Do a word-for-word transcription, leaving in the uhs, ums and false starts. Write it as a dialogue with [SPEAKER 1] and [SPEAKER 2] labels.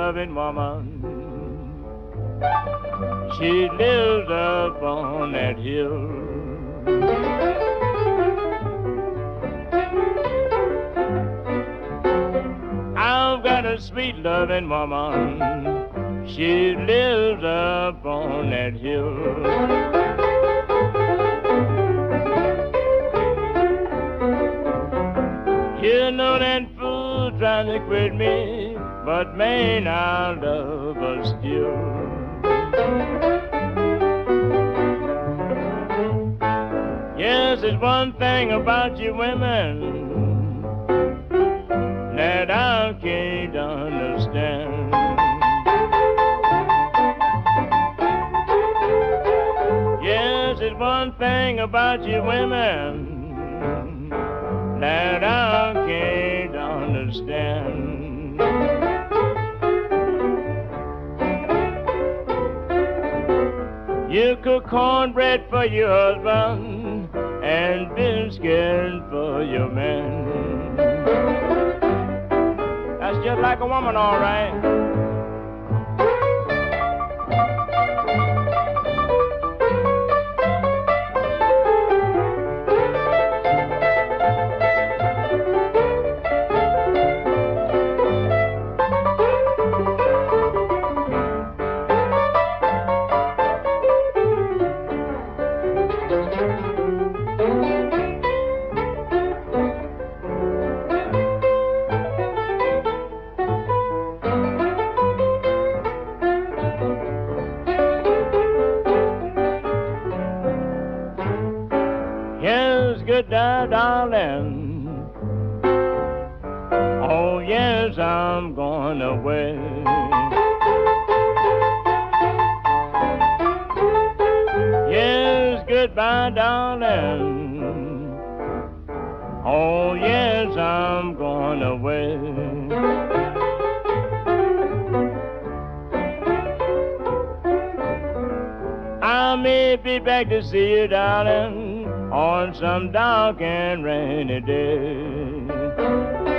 [SPEAKER 1] loving woman. She lives up on that hill. I've got a sweet loving woman. She lives up on that hill. You know that fool trying to quit me, but man, I love her still. Yes, there's one thing about you women that I can't understand. Yes, there's one thing about you women that I can't understand. You cook cornbread for your husband and biscuit for your man. That's just like a woman, all right. Yes, goodbye, darling. Oh, yes, I'm going away. Yes, goodbye, darling. Oh, yes, I'm going away. I may be back to see you, darling, on some dark and rainy day.